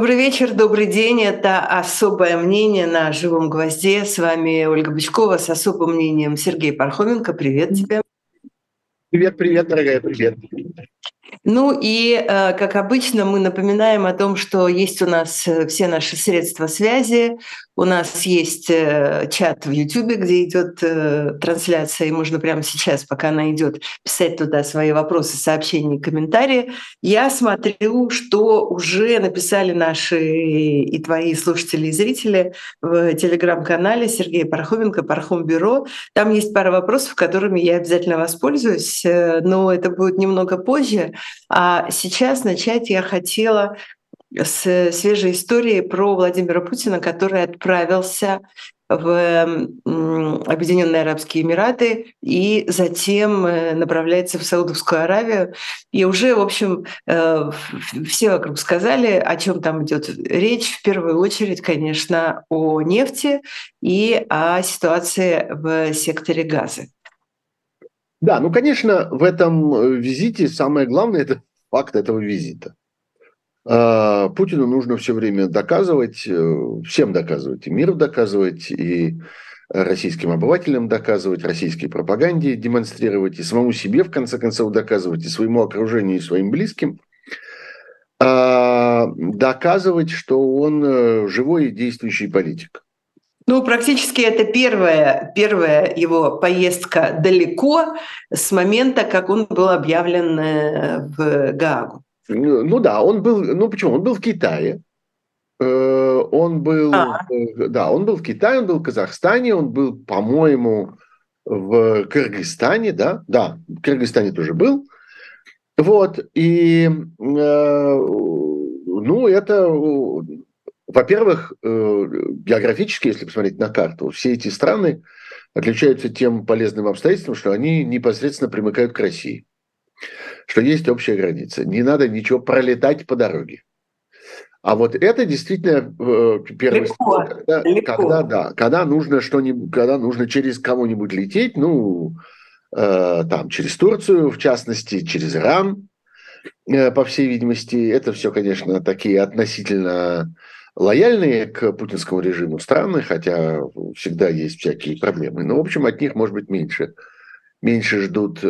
Добрый вечер, добрый день. Это «Особое мнение» на «Живом гвозде». С вами Ольга Бычкова с особым мнением Сергей Пархоменко. Привет тебе. Привет, привет, дорогая, привет. Ну и, как обычно, мы напоминаем о том, что есть у нас все наши средства связи. У нас есть чат в Ютубе, где идет трансляция, и можно прямо сейчас, пока она идет, писать туда свои вопросы, сообщения, комментарии. Я смотрю, что уже написали наши и твои слушатели и зрители в телеграм-канале Сергея Пархоменко, Пархом Бюро. Там есть пара вопросов, которыми я обязательно воспользуюсь, но это будет немного позже. А сейчас начать я хотела с свежей истории про Владимира Путина, который отправился в Объединенные Арабские Эмираты и затем направляется в Саудовскую Аравию. И уже, в общем, все вокруг сказали, о чем там идет речь. В первую очередь, конечно, о нефти и о ситуации в секторе Газа. Да, ну, конечно, в этом визите самое главное – это факт этого визита. Путину нужно все время доказывать, всем доказывать, и миру доказывать, и российским обывателям доказывать, российской пропаганде демонстрировать, и самому себе, в конце концов, доказывать, и своему окружению, и своим близким, доказывать, что он живой и действующий политик. Ну, практически это первая его поездка далеко с момента, как он был объявлен в Гаагу. Ну да, он был, ну почему? Он был в Китае, он был, да, он был в Китае, он был в Казахстане, он был, по-моему, в Кыргызстане, да, в Кыргызстане тоже был. Вот, и, ну, это, во-первых, географически, если посмотреть на карту, все эти страны отличаются тем полезным обстоятельством, что они непосредственно примыкают к России, что есть общая граница. Не надо ничего пролетать по дороге. А вот это действительно первый случай, когда нужно что-нибудь, когда нужно через кого-нибудь лететь, ну, там, через Турцию, в частности, через Иран, по всей видимости. Это все, конечно, такие относительно лояльные к путинскому режиму страны, хотя всегда есть всякие проблемы. Но, в общем, от них, может быть, меньше ждут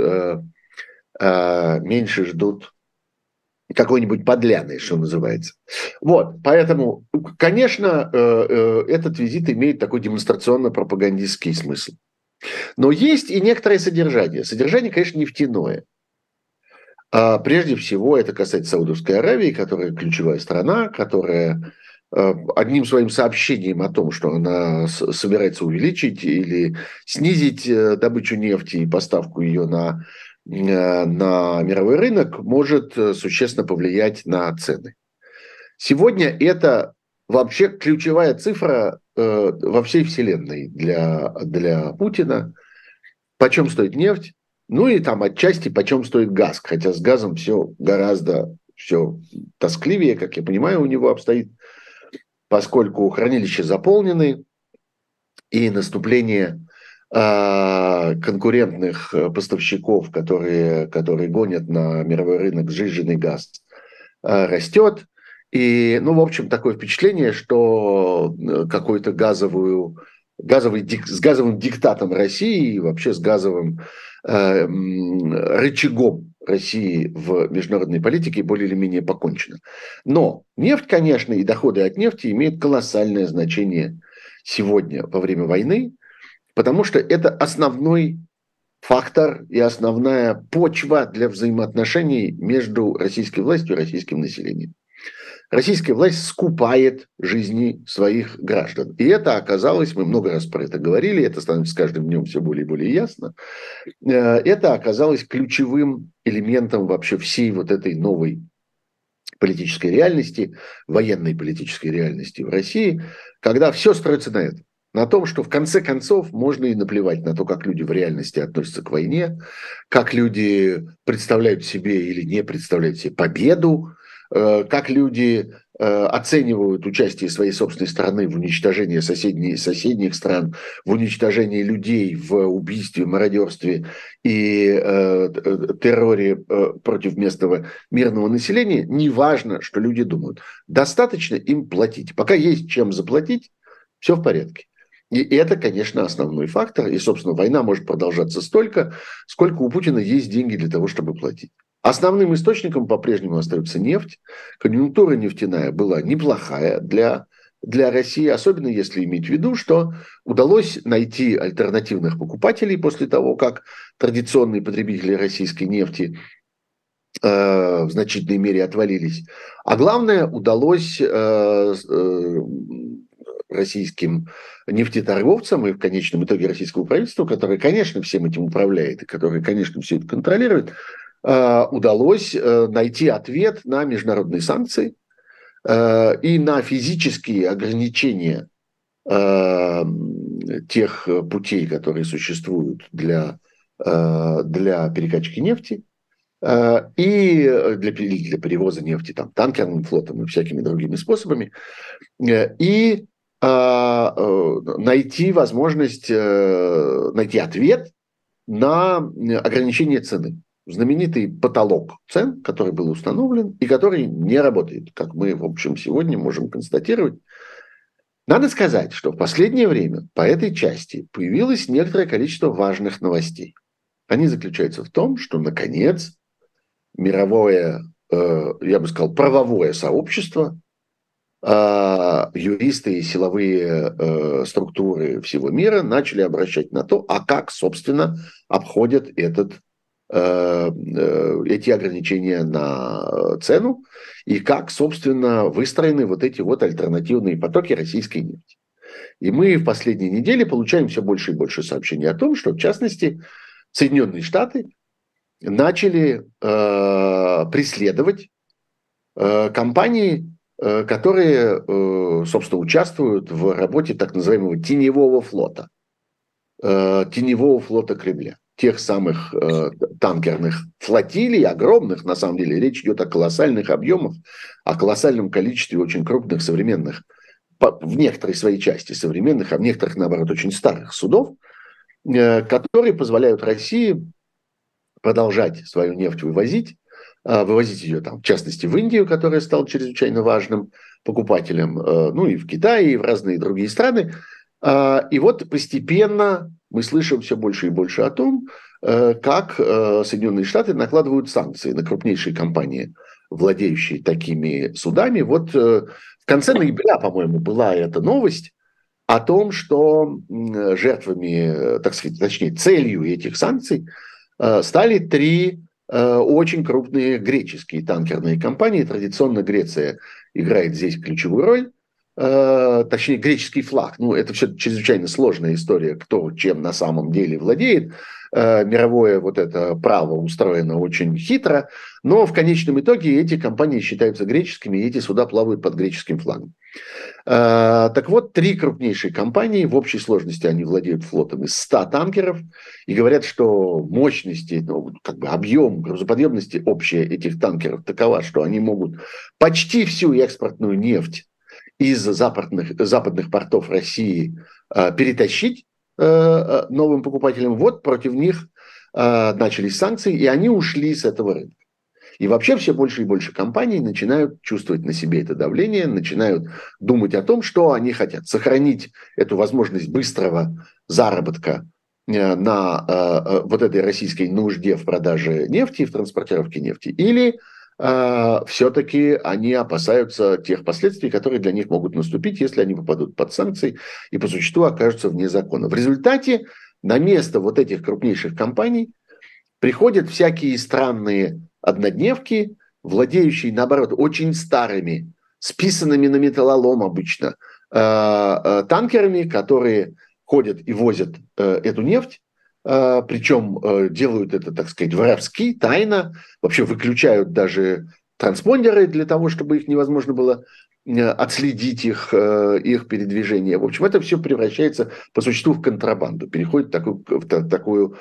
какой-нибудь подляной, что называется. Вот, поэтому, конечно, этот визит имеет такой демонстрационно-пропагандистский смысл. Но есть и некоторое содержание. Содержание, конечно, нефтяное. Прежде всего, это касается Саудовской Аравии, которая ключевая страна, которая одним своим сообщением о том, что она собирается увеличить или снизить добычу нефти и поставку ее на мировой рынок, может существенно повлиять на цены. Сегодня это вообще ключевая цифра во всей вселенной для Путина. Почем стоит нефть? Ну и там отчасти почем стоит газ. Хотя с газом все гораздо тоскливее, как я понимаю, у него обстоит, поскольку хранилища заполнены, и наступление конкурентных поставщиков, которые гонят на мировой рынок сжиженный газ, растет. И, ну, в общем, такое впечатление, что какой-то с газовым диктатом России и вообще с газовым рычагом России в международной политике более или менее покончено. Но нефть, конечно, и доходы от нефти имеют колоссальное значение сегодня во время войны, потому что это основной фактор и основная почва для взаимоотношений между российской властью и российским населением. Российская власть скупает жизни своих граждан. И это оказалось, мы много раз про это говорили, это становится с каждым днем все более и более ясно, это оказалось ключевым элементом вообще всей вот этой новой политической реальности, военной политической реальности в России, когда все строится на этом. На том, что в конце концов можно и наплевать на то, как люди в реальности относятся к войне, как люди представляют себе или не представляют себе победу, как люди оценивают участие своей собственной страны в уничтожении соседних стран, в уничтожении людей, в убийстве, мародерстве и терроре против местного мирного населения, неважно, что люди думают. Достаточно им платить. Пока есть чем заплатить, все в порядке. И это, конечно, основной фактор. И, собственно, война может продолжаться столько, сколько у Путина есть деньги для того, чтобы платить. Основным источником по-прежнему остается нефть. Конъюнктура нефтяная была неплохая для России, особенно если иметь в виду, что удалось найти альтернативных покупателей после того, как традиционные потребители российской нефти в значительной мере отвалились. А главное, удалось российским нефтеторговцам и в конечном итоге российскому правительству, которое, конечно, всем этим управляет и которое, конечно, все это контролирует, удалось найти ответ на международные санкции и на физические ограничения тех путей, которые существуют для перекачки нефти и для перевоза нефти там, танкерным флотом и всякими другими способами, и найти возможность, найти ответ на ограничение цены. Знаменитый потолок цен, который был установлен и который не работает, как мы, в общем, сегодня можем констатировать. Надо сказать, что в последнее время по этой части появилось некоторое количество важных новостей. Они заключаются в том, что, наконец, мировое, я бы сказал, правовое сообщество, юристы и силовые структуры всего мира начали обращать на то, а как, собственно, обходят эти ограничения на цену и как, собственно, выстроены вот эти вот альтернативные потоки российской нефти. И мы в последние недели получаем все больше и больше сообщений о том, что, в частности, Соединенные Штаты начали преследовать компании, которые, собственно, участвуют в работе так называемого теневого флота Кремля. Тех самых танкерных флотилий, огромных, на самом деле, речь идет о колоссальных объемах, о колоссальном количестве очень крупных современных, в некоторой своей части современных, а в некоторых, наоборот, очень старых судов, которые позволяют России продолжать свою нефть вывозить ее, там, в частности, в Индию, которая стала чрезвычайно важным покупателем, ну и в Китае, и в разные другие страны. И вот постепенно мы слышим все больше и больше о том, как Соединенные Штаты накладывают санкции на крупнейшие компании, владеющие такими судами. Вот в конце ноября, по-моему, была эта новость о том, что жертвами, так сказать, точнее, целью этих санкций стали 3 очень крупные греческие танкерные компании. Традиционно Греция играет здесь ключевую роль. Точнее, греческий флаг. Ну, это все чрезвычайно сложная история, кто чем на самом деле владеет. Мировое вот это право устроено очень хитро, но в конечном итоге эти компании считаются греческими, и эти суда плавают под греческим флагом. Так вот, 3 крупнейшие компании, в общей сложности они владеют флотом из 100 танкеров, и говорят, что мощности, ну, как бы объем грузоподъемности общая этих танкеров такова, что они могут почти всю экспортную нефть из западных портов России перетащить новым покупателям. Вот против них начались санкции, и они ушли с этого рынка. И вообще все больше и больше компаний начинают чувствовать на себе это давление, начинают думать о том, что они хотят. Сохранить эту возможность быстрого заработка на вот этой российской нужде в продаже нефти, в транспортировке нефти, или все-таки они опасаются тех последствий, которые для них могут наступить, если они попадут под санкции и по существу окажутся вне закона. В результате на место вот этих крупнейших компаний приходят всякие странные однодневки, владеющие, наоборот, очень старыми, списанными на металлолом обычно, танкерами, которые ходят и возят эту нефть, причем делают это, так сказать, воровски, тайно, вообще выключают даже транспондеры для того, чтобы их невозможно было отследить их передвижение. В общем, это все превращается по существу в контрабанду, переходит в такую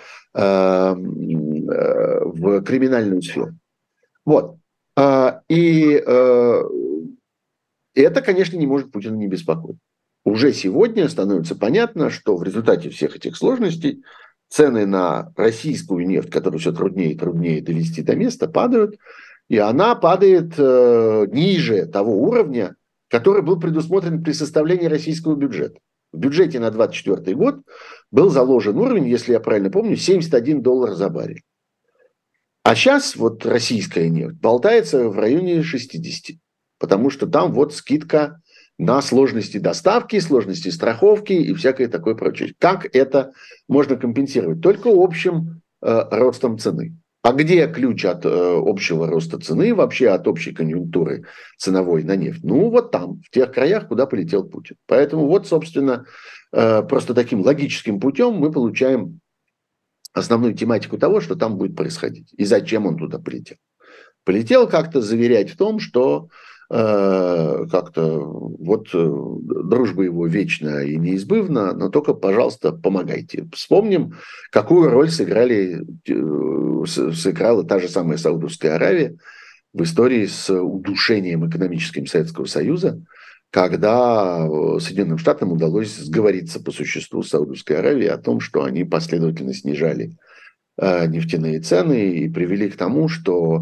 в криминальную сферу. Вот. И Это, конечно, не может Путина не беспокоить. Уже сегодня становится понятно, что в результате всех этих сложностей цены на российскую нефть, которую все труднее и труднее довести до места, падают, и она падает ниже того уровня, который был предусмотрен при составлении российского бюджета. В бюджете на 2024 год был заложен уровень, если я правильно помню, $71 за баррель. А сейчас вот российская нефть болтается в районе 60, потому что там вот скидка на сложности доставки, сложности страховки и всякое такое прочее. Как это можно компенсировать? Только общим ростом цены. А где ключ от общего роста цены, вообще от общей конъюнктуры ценовой на нефть? Ну, вот там, в тех краях, куда полетел Путин. Поэтому вот, собственно, просто таким логическим путем мы получаем основную тематику того, что там будет происходить и зачем он туда полетел. Полетел как-то заверять в том, что как-то вот дружба его вечна и неизбывна, но только, пожалуйста, помогайте. Вспомним, какую роль сыграла та же самая Саудовская Аравия в истории с удушением экономическим Советского Союза, когда Соединенным Штатам удалось сговориться по существу с Саудовской Аравией о том, что они последовательно снижали нефтяные цены и привели к тому, что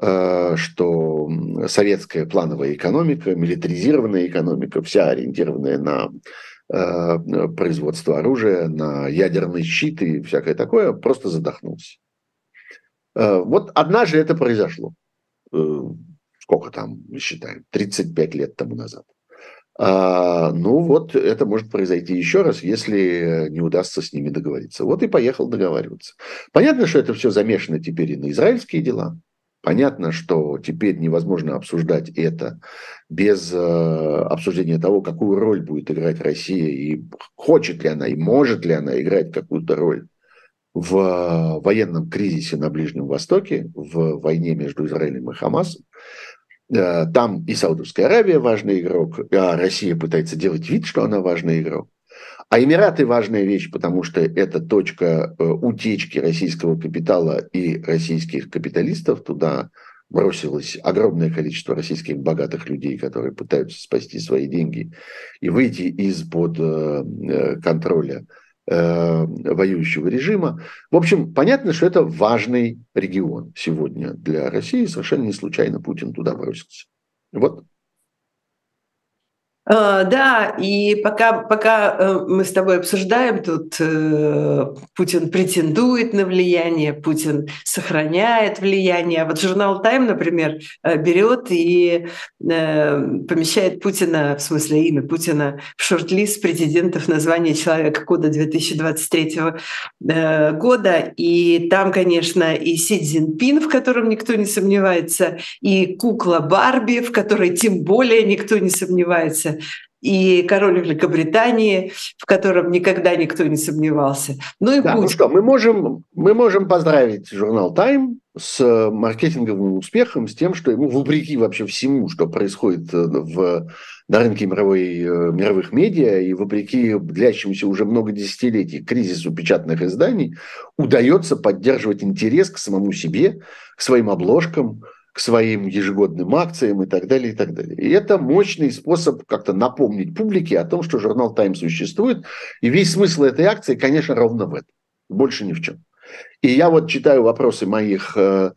советская плановая экономика, милитаризированная экономика, вся ориентированная на производство оружия, на ядерный щит и всякое такое, просто задохнулась. Вот однажды это произошло. Сколько там, мы считаем, 35 лет тому назад. Ну вот это может произойти еще раз, если не удастся с ними договориться. Вот и поехал договариваться. Понятно, что это все замешано теперь и на израильские дела. Понятно, что теперь невозможно обсуждать это без обсуждения того, какую роль будет играть Россия, и хочет ли она, и может ли она играть какую-то роль в военном кризисе на Ближнем Востоке, в войне между Израилем и Хамасом. Там и Саудовская Аравия важный игрок, а Россия пытается делать вид, что она важный игрок. А Эмираты важная вещь, потому что это точка утечки российского капитала и российских капиталистов. Туда бросилось огромное количество российских богатых людей, которые пытаются спасти свои деньги и выйти из-под контроля воюющего режима. В общем, понятно, что это важный регион сегодня для России. Совершенно не случайно Путин туда бросился. Вот. Да, и пока мы с тобой обсуждаем, тут Путин претендует на влияние, Путин сохраняет влияние. А вот журнал «Тайм», например, берет и помещает Путина, в смысле имя Путина, в шорт-лист претендентов на звание Человека года 2023 года. И там, конечно, и Си Цзиньпин, в котором никто не сомневается, и кукла Барби, в которой тем более никто не сомневается, и король Великобритании, в котором никогда никто не сомневался. Ну и да, Путин. ну что, мы можем поздравить журнал «Тайм» с маркетинговым успехом, с тем, что ему, вопреки вообще всему, что происходит на рынке мировых медиа, и вопреки длящемуся уже много десятилетий кризису печатных изданий, удается поддерживать интерес к самому себе, к своим обложкам, к своим ежегодным акциям и так далее, и так далее. И это мощный способ как-то напомнить публике о том, что журнал «Тайм» существует. И весь смысл этой акции, конечно, ровно в этом. Больше ни в чем. И я вот читаю вопросы моих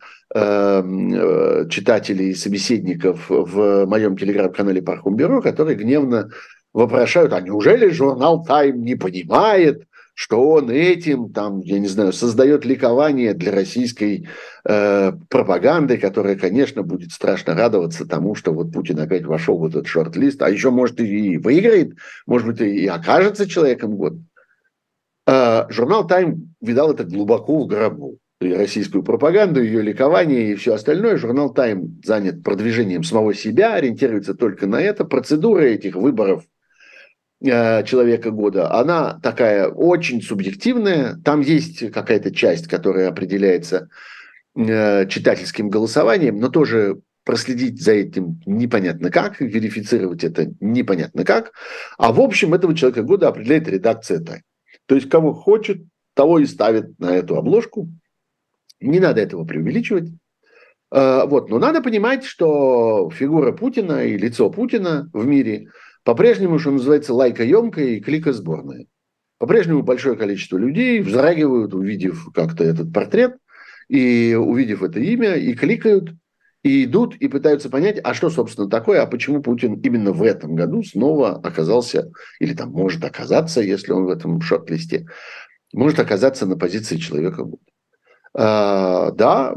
читателей и собеседников в моем телеграм-канале Пархум-Бюро, которые гневно вопрошают, а неужели журнал «Тайм» не понимает, что он этим, там, я не знаю, создает ликование для российской пропаганды, которая, конечно, будет страшно радоваться тому, что вот Путин опять вошел в этот шорт-лист, а еще, может, и выиграет, может быть, и окажется человеком года. Журнал «Тайм» видал это глубоко в гробу. И российскую пропаганду, ее ликование и все остальное. Журнал «Тайм» занят продвижением самого себя, ориентируется только на это. Процедура этих выборов человека года, она такая очень субъективная. Там есть какая-то часть, которая определяется читательским голосованием, но тоже проследить за этим непонятно как, верифицировать это непонятно как. А в общем, этого человека года определяет редакция «Тайм». То есть, кого хочет, того и ставит на эту обложку. Не надо этого преувеличивать. Вот. Но надо понимать, что фигура Путина и лицо Путина в мире по-прежнему, что называется, лайкоемкое и кликосборное. По-прежнему большое количество людей вздрагивают, увидев как-то этот портрет, и увидев это имя, и кликают, и идут, и пытаются понять, а что, собственно, такое, а почему Путин именно в этом году снова оказался, или там может оказаться, если он в этом шорт-листе, может оказаться на позиции человека года. Да,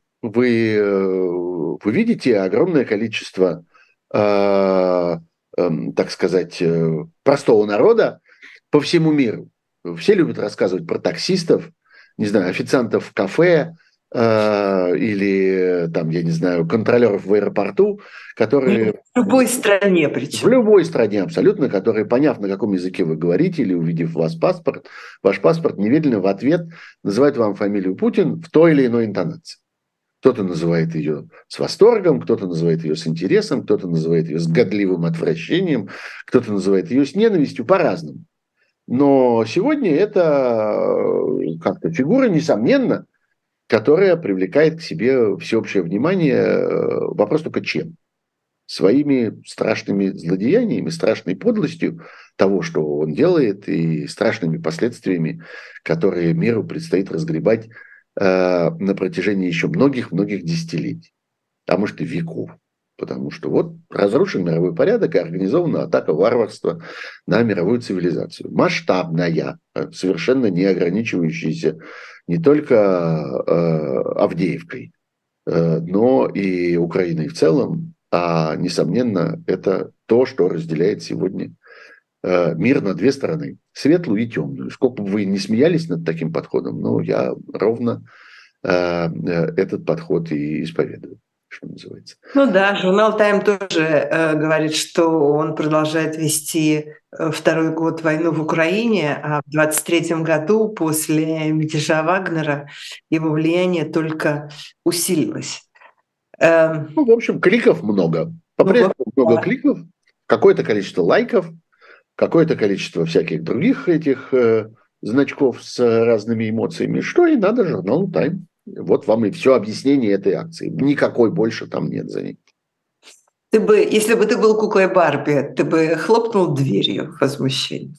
вы видите огромное количество, так сказать, простого народа по всему миру. Все любят рассказывать про таксистов, не знаю, официантов в кафе или, там, я не знаю, контролеров в аэропорту, которые... В любой стране В причем. любой стране абсолютно, которые, поняв, на каком языке вы говорите, или увидев ваш паспорт, немедленно в ответ называют вам фамилию Путин в той или иной интонации. Кто-то называет ее с восторгом, кто-то называет ее с интересом, кто-то называет ее с годливым отвращением, кто-то называет ее с ненавистью, по-разному. Но сегодня это как-то фигура, несомненно, которая привлекает к себе всеобщее внимание. Вопрос только чем? Своими страшными злодеяниями, страшной подлостью того, что он делает, и страшными последствиями, которые миру предстоит разгребать на протяжении еще многих-многих десятилетий, а может и веков. Потому что вот разрушен мировой порядок и организована атака варварства на мировую цивилизацию. Масштабная, совершенно не ограничивающаяся не только Авдеевкой, но и Украиной в целом. А, несомненно, это то, что разделяет сегодня мир на две стороны. Светлую и темную. Сколько бы вы ни смеялись над таким подходом, но я ровно этот подход и исповедую, что называется. Ну да, журнал «Тайм» тоже говорит, что он продолжает вести второй год войну в Украине, а в 23-м году после мятежа Вагнера его влияние только усилилось. Ну, в общем, кликов много. Ну, По-прежнему много да. кликов, какое-то количество лайков, какое-то количество всяких других этих значков с разными эмоциями, что и надо журналу «Тайм». Вот вам и все объяснение этой акции. Никакой больше там нет за ней. Ты бы, если бы ты был куклой Барби, ты бы хлопнул дверью в возмущении?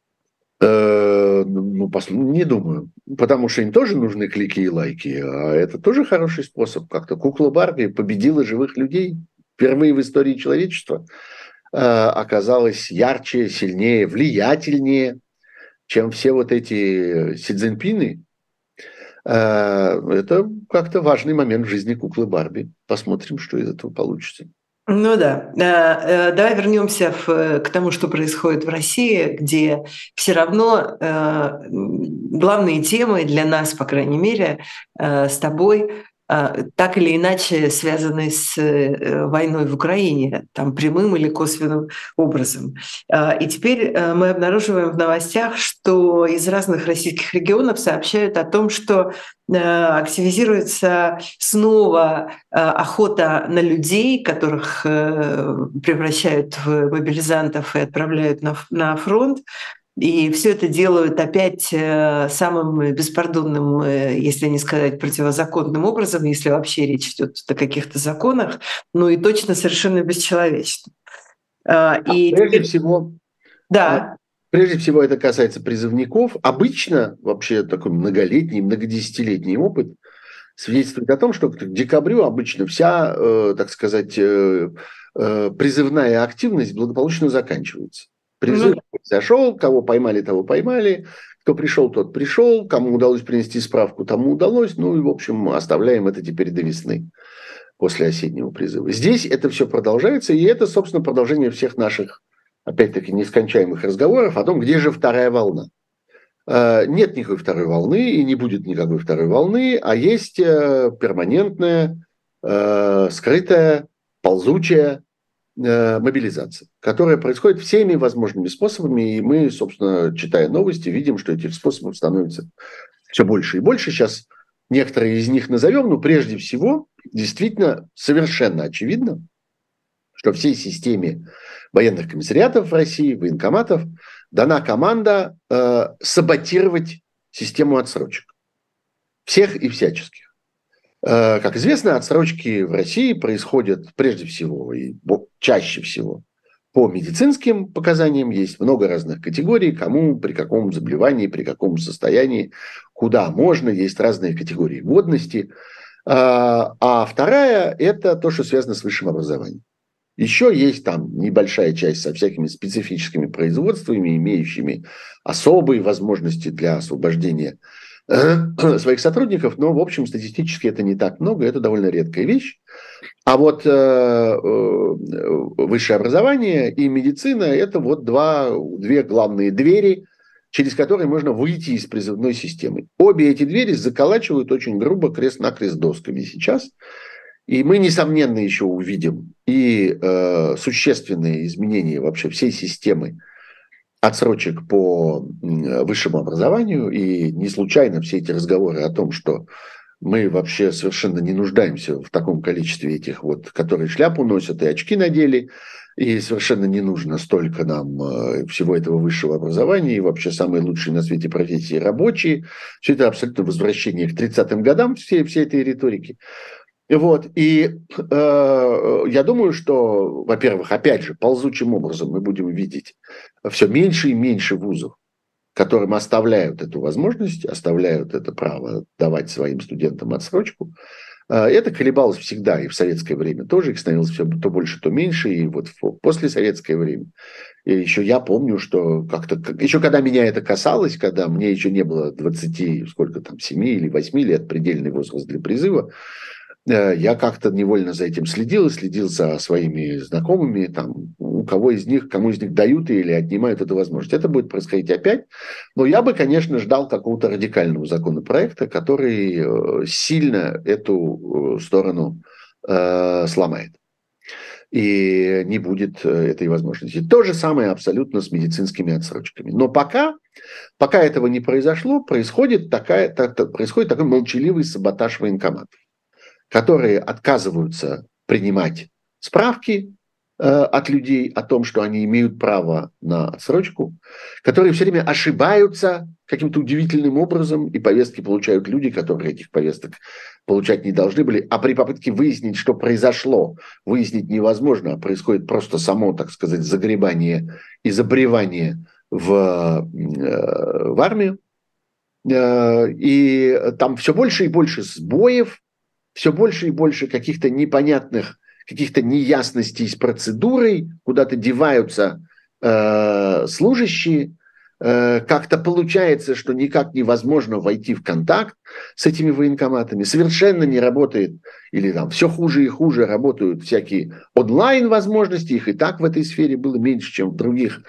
Ну, не думаю. Потому что им тоже нужны клики и лайки. А это тоже хороший способ. Как-то кукла Барби победила живых людей. Впервые в истории человечества оказалась ярче, сильнее, влиятельнее, чем все вот эти Си Цзиньпины. Это как-то важный момент в жизни куклы Барби. Посмотрим, что из этого получится. Ну да. Давай вернемся к тому, что происходит в России, где все равно главные темы для нас, по крайней мере, с тобой так или иначе связаны с войной в Украине, там прямым или косвенным образом. И теперь мы обнаруживаем в новостях, что из разных российских регионов сообщают о том, что активизируется снова охота на людей, которых превращают в мобилизантов и отправляют на фронт. И все это делают опять самым беспардонным, если не сказать противозаконным образом, если вообще речь идет о каких-то законах, ну и точно совершенно бесчеловечно. И Прежде всего, да. Прежде всего, это касается призывников. Обычно, вообще такой многолетний, многодесятилетний опыт свидетельствует о том, что к декабрю обычно вся, так сказать, призывная активность благополучно заканчивается. Призыв произошел, кого поймали, того поймали, кто пришел, тот пришел, кому удалось принести справку, тому удалось. Ну и, в общем, оставляем это теперь до весны, после осеннего призыва. Здесь это все продолжается, и это, собственно, продолжение всех наших, опять-таки, нескончаемых разговоров о том, где же вторая волна. Нет никакой второй волны, и не будет никакой второй волны, а есть перманентная, скрытая, ползучая мобилизация, которая происходит всеми возможными способами, и мы, собственно, читая новости, видим, что этих способов становится все больше и больше. Сейчас некоторые из них назовем, но прежде всего, действительно, совершенно очевидно, что всей системе военных комиссариатов в России, военкоматов, дана команда саботировать систему отсрочек. Всех и всяческих. Как известно, отсрочки в России происходят прежде всего и чаще всего по медицинским показаниям. Есть много разных категорий, кому, при каком заболевании, при каком состоянии, куда можно. Есть разные категории годности. А вторая – это то, что связано с высшим образованием. Еще есть там небольшая часть со всякими специфическими производствами, имеющими особые возможности для освобождения своих сотрудников, но, в общем, статистически это не так много, это довольно редкая вещь. А вот высшее образование и медицина – это вот две главные двери, через которые можно выйти из призывной системы. Обе эти двери заколачивают очень грубо крест-накрест досками сейчас. И мы, несомненно, еще увидим и существенные изменения вообще всей системы отсрочек по высшему образованию. И не случайно все эти разговоры о том, что мы вообще совершенно не нуждаемся в таком количестве этих вот, которые шляпу носят и очки надели, и совершенно не нужно столько нам всего этого высшего образования, и вообще самые лучшие на свете профессии рабочие. Все это абсолютно возвращение к 30-м годам всей этой риторики. Вот. И я думаю, что, во-первых, опять же, ползучим образом мы будем видеть все меньше и меньше вузов, которым оставляют эту возможность, оставляют это право давать своим студентам отсрочку. Это колебалось всегда, и в советское время тоже, их становилось все то больше, то меньше, и вот в послесоветское время. И еще я помню, что как-то, еще когда меня это касалось, когда мне еще не было 20, сколько там, 7 или 8 лет, предельный возраст для призыва, я как-то невольно за этим следил и следил за своими знакомыми, там, кому из них дают или отнимают эту возможность. Это будет происходить опять. Но я бы, конечно, ждал какого-то радикального законопроекта, который сильно эту сторону сломает. И не будет этой возможности. То же самое абсолютно с медицинскими отсрочками. Но пока этого не произошло, происходит такой молчаливый саботаж военкоматов, которые отказываются принимать справки от людей о том, что они имеют право на отсрочку, которые все время ошибаются каким-то удивительным образом, и повестки получают люди, которые этих повесток получать не должны были, а при попытке выяснить, что произошло, выяснить невозможно, а происходит просто само, так сказать, загребание и забревание в армию. И там все больше и больше сбоев, все больше и больше каких-то непонятных, каких-то неясностей с процедурой, куда-то деваются служащие, как-то получается, что никак невозможно войти в контакт с этими военкоматами, совершенно не работает, или там все хуже и хуже работают всякие онлайн-возможности, их и так в этой сфере было меньше, чем в других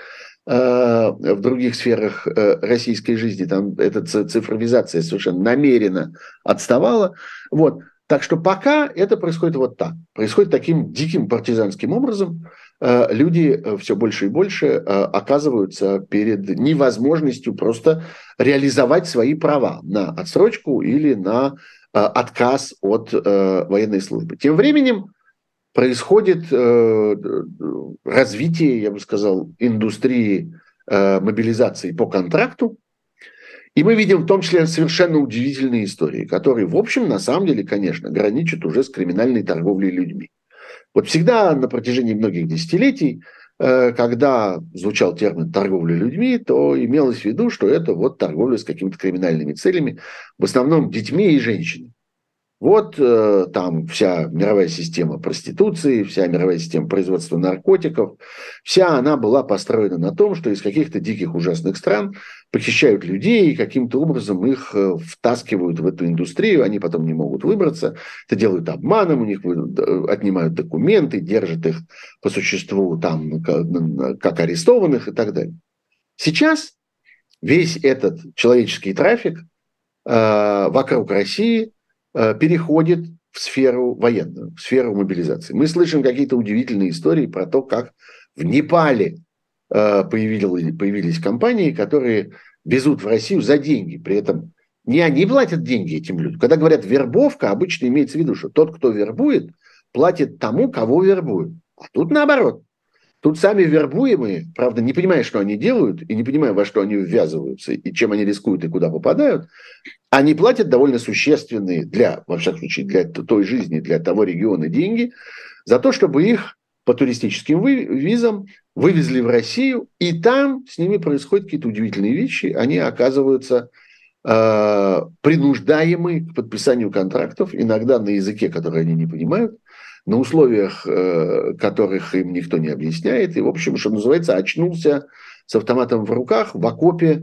сферах российской жизни. Там эта цифровизация совершенно намеренно отставала. Вот. Так что пока это происходит вот так. Происходит таким диким партизанским образом. Люди все больше и больше оказываются перед невозможностью просто реализовать свои права на отсрочку или на отказ от военной службы. Тем временем происходит развитие, я бы сказал, индустрии мобилизации по контракту. И мы видим в том числе совершенно удивительные истории, которые, в общем, на самом деле, конечно, граничат уже с криминальной торговлей людьми. Вот всегда на протяжении многих десятилетий, когда звучал термин «торговля людьми», то имелось в виду, что это вот торговля с какими-то криминальными целями, в основном детьми и женщинами. Вот там вся мировая система проституции, вся мировая система производства наркотиков, вся она была построена на том, что из каких-то диких ужасных стран похищают людей и каким-то образом их втаскивают в эту индустрию, они потом не могут выбраться, это делают обманом, у них отнимают документы, держат их по существу там как арестованных и так далее. Сейчас весь этот человеческий трафик вокруг России переходит в сферу военную, в сферу мобилизации. Мы слышим какие-то удивительные истории про то, как в Непале появились компании, которые везут в Россию за деньги. При этом не они платят деньги этим людям. Когда говорят вербовка, обычно имеется в виду, что тот, кто вербует, платит тому, кого вербуют. А тут наоборот. Тут сами вербуемые, правда, не понимая, что они делают, и не понимая, во что они ввязываются, и чем они рискуют, и куда попадают, они платят довольно существенные во всяком случае, для той жизни, для того региона деньги за то, чтобы их по туристическим визам вывезли в Россию, и там с ними происходят какие-то удивительные вещи. Они оказываются принуждаемы к подписанию контрактов, иногда на языке, который они не понимают, на условиях, которых им никто не объясняет. И, в общем, что называется, очнулся с автоматом в руках в окопе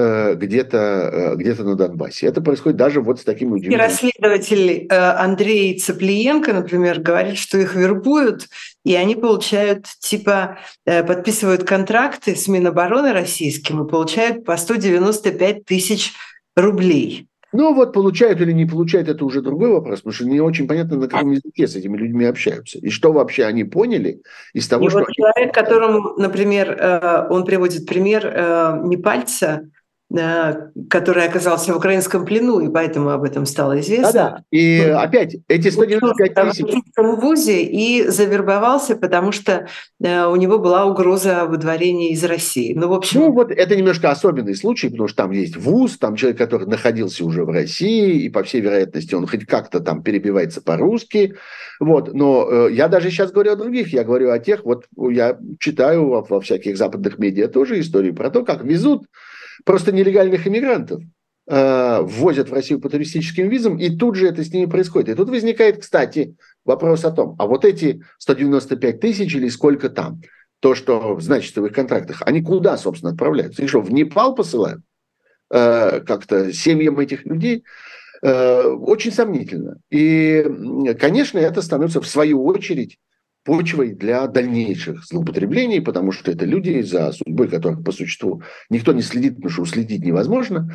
где-то на Донбассе. Это происходит даже вот с такими удивительными... И расследователь Андрей Цаплиенко, например, говорит, что их вербуют, и они получают, подписывают контракты с Минобороны российским и получают по 195 тысяч рублей. Ну вот получают или не получают, это уже другой вопрос, потому что не очень понятно, на каком языке с этими людьми общаются. И что вообще они поняли из того, и что... Вот человек, которому, например, он приводит пример непальца, который оказался в украинском плену, и поэтому об этом стало известно. Да-да. И опять, эти 195 тысяч... В ВУЗе и завербовался, потому что у него была угроза выдворения из России. Ну, в общем... Ну, вот это немножко особенный случай, потому что там есть ВУЗ, там человек, который находился уже в России, и, по всей вероятности, он хоть как-то там перебивается по-русски. Вот. Но я даже сейчас говорю о других, я говорю о тех, вот я читаю во всяких западных медиа тоже истории про то, как везут просто нелегальных иммигрантов, ввозят в Россию по туристическим визам, и тут же это с ними происходит. И тут возникает, кстати, вопрос о том, а вот эти 195 тысяч или сколько там, то, что значится в их контрактах, они куда, собственно, отправляются? Их что, в Непал посылают как-то семьям этих людей? Очень сомнительно. И, конечно, это становится в свою очередь почвой для дальнейших злоупотреблений, потому что это люди, за судьбой которых по существу никто не следит, потому что уследить невозможно.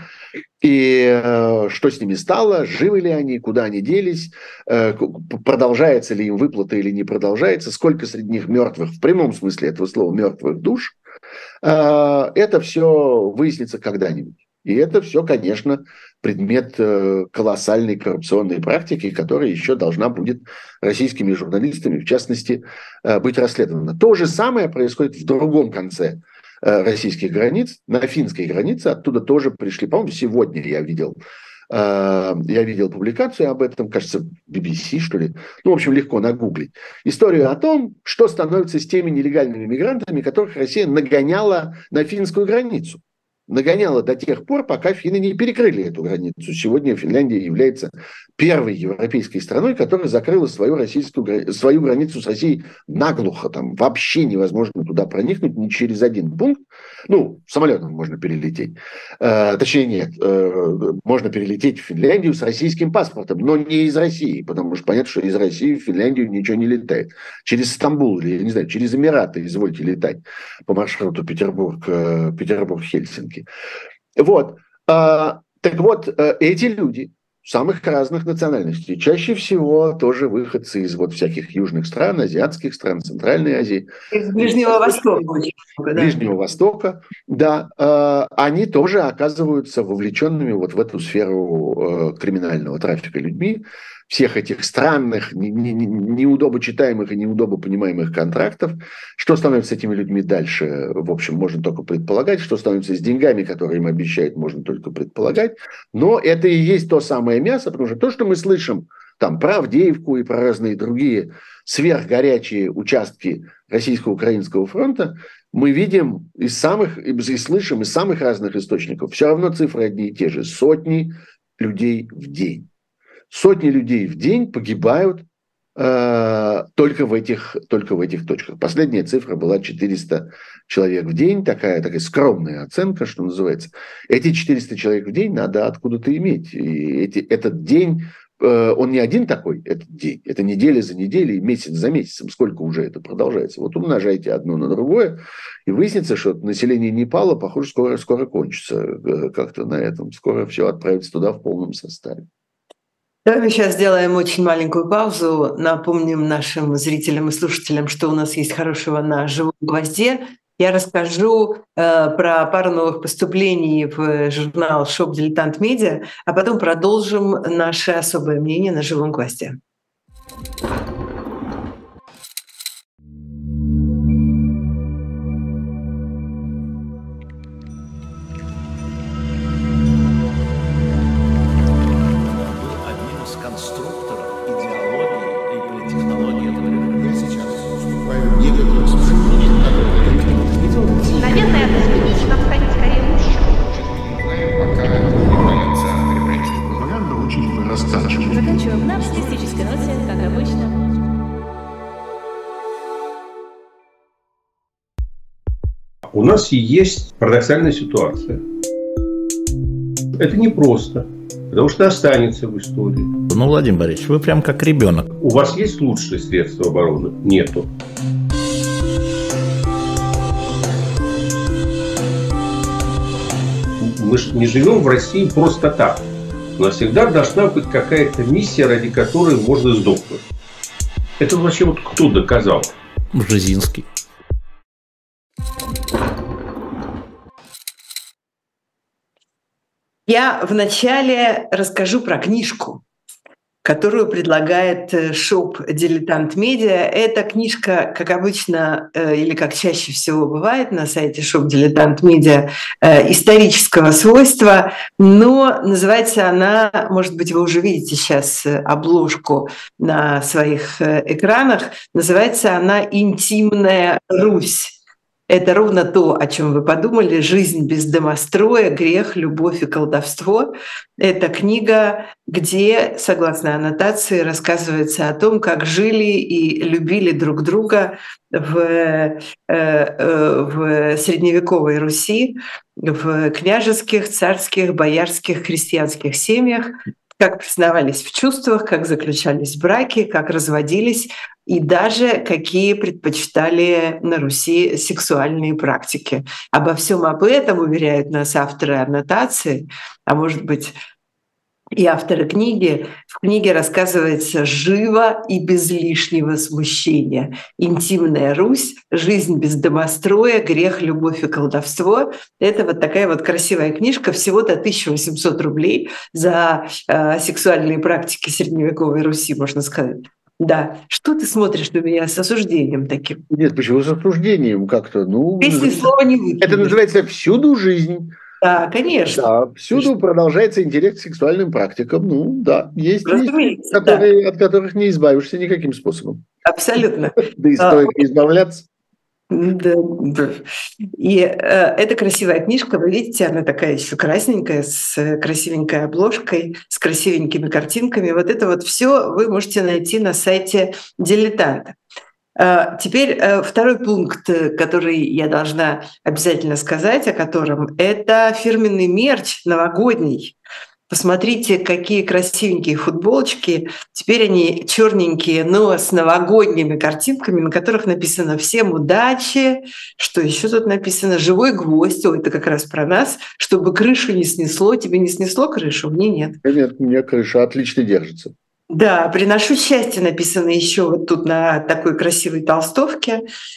И что с ними стало, живы ли они, куда они делись, продолжается ли им выплата или не продолжается, сколько среди них мертвых, в прямом смысле этого слова, мертвых душ, это все выяснится когда-нибудь. И это все, конечно, предмет колоссальной коррупционной практики, которая еще должна будет российскими журналистами, в частности, быть расследована. То же самое происходит в другом конце российских границ, на финской границе. Оттуда тоже пришли, по-моему, сегодня я видел публикацию об этом, кажется, BBC, что ли. Ну, в общем, легко нагуглить. Историю о том, что становится с теми нелегальными мигрантами, которых Россия нагоняла на финскую границу. Нагоняла до тех пор, пока финны не перекрыли эту границу. Сегодня Финляндия является первой европейской страной, которая закрыла свою границу с Россией наглухо. Там вообще невозможно туда проникнуть ни через один пункт. Ну, самолетом можно перелететь. Точнее, нет. Можно перелететь в Финляндию с российским паспортом, но не из России, потому что понятно, что из России в Финляндию ничего не летает. Через Стамбул или, я не знаю, через Эмираты извольте летать по маршруту Петербург-Хельсинки. Вот. Так вот, эти люди самых разных национальностей, чаще всего тоже выходцы из вот всяких южных стран, азиатских стран, Центральной Азии. Из Ближнего Востока. Ближнего Востока, да. Они тоже оказываются вовлеченными вот в эту сферу криминального трафика людьми, всех этих странных, неудобочитаемых и неудобопонимаемых контрактов. Что становится с этими людьми дальше, в общем, можно только предполагать. Что становится с деньгами, которые им обещают, можно только предполагать. Но это и есть то самое мясо, потому что то, что мы слышим там про Авдеевку и про разные другие сверхгорячие участки российско-украинского фронта, мы видим и слышим из самых разных источников. Все равно цифры одни и те же. Сотни людей в день. Сотни людей в день погибают только в этих точках. Последняя цифра была 400 человек в день, такая скромная оценка, что называется. Эти 400 человек в день надо откуда-то иметь. И этот день, он не один такой, этот день. Это неделя за неделей, месяц за месяцем. Сколько уже это продолжается? Вот умножайте одно на другое, и выяснится, что население Непала, похоже, скоро кончится как-то на этом. Скоро все отправится туда в полном составе. Давай мы сейчас сделаем очень маленькую паузу, напомним нашим зрителям и слушателям, что у нас есть хорошего на «Живом гвозде». Я расскажу про пару новых поступлений в журнал «Шоп Дилетант Медиа», а потом продолжим наше особое мнение на «Живом гвозде». Заканчиваем на оптимистической ноте, как обычно. У нас есть парадоксальная ситуация. Это непросто, потому что останется в истории. Ну, Владимир Борисович, вы прям как ребенок. У вас есть лучшие средства обороны? Нету. Мы же не живем в России просто так. У нас всегда должна быть какая-то миссия, ради которой можно сдохнуть. Это вообще вот кто доказал? Бжезинский. Я вначале расскажу про книжку, которую предлагает шоп «Дилетант Медиа». Эта книжка, как обычно, или как чаще всего бывает на сайте шоп «Дилетант Медиа», исторического свойства, но называется она, может быть, вы уже видите сейчас обложку на своих экранах, называется она «Интимная Русь». Это ровно то, о чем вы подумали. «Жизнь без домостроя, грех, любовь и колдовство». Это книга, где, согласно аннотации, рассказывается о том, как жили и любили друг друга в средневековой Руси, в княжеских, царских, боярских, крестьянских семьях, как признавались в чувствах, как заключались браки, как разводились и даже какие предпочитали на Руси сексуальные практики. Обо всем об этом уверяют нас авторы аннотации, а может быть и авторы книги. В книге рассказывается живо и без лишнего смущения. «Интимная Русь», «Жизнь без домостроя», «Грех, любовь и колдовство». Это вот такая вот красивая книжка, всего-то 1800 рублей за сексуальные практики средневековой Руси, можно сказать. Да. Что ты смотришь на меня с осуждением таким? Нет, почему с осуждением как-то? Ну, Песни слова не выкинешь. это называется «всюду жизнь». Да, конечно. Да, всюду продолжается интеллект к сексуальным практикам. Ну, да, есть вещи, Да. от которых не избавишься никаким способом. Абсолютно. Да и стоит избавляться. Да, да. И это красивая книжка, вы видите, она такая еще красненькая, с красивенькой обложкой, с красивенькими картинками. Вот это вот все вы можете найти на сайте «Дилетанта». Теперь второй пункт, который я должна обязательно сказать, о котором, это фирменный мерч новогодний. Посмотрите, какие красивенькие футболочки. Теперь они черненькие, но с новогодними картинками, на которых написано «Всем удачи». Что еще тут написано? «Живой гвоздь». Ой, это как раз про нас. Чтобы крышу не снесло. Тебе не снесло крышу? Мне нет. Нет, у меня крыша отлично держится. Да, «Приношу счастье» написано еще вот тут на такой красивой толстовке.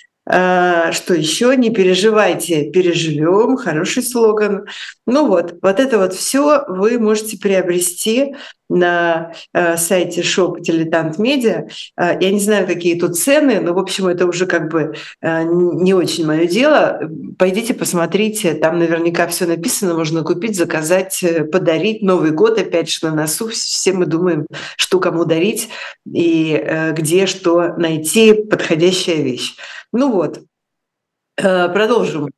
Что еще? «Не переживайте, переживем». Хороший слоган. Ну вот это вот все вы можете приобрести на сайте шоп «Дилетант Медиа». Я не знаю, какие тут цены, но, в общем, это уже как бы не очень мое дело. Пойдите, посмотрите, там наверняка все написано, можно купить, заказать, подарить. Новый год, опять же, на носу. Все мы думаем, что кому дарить и где что найти, подходящая вещь. Ну вот, продолжим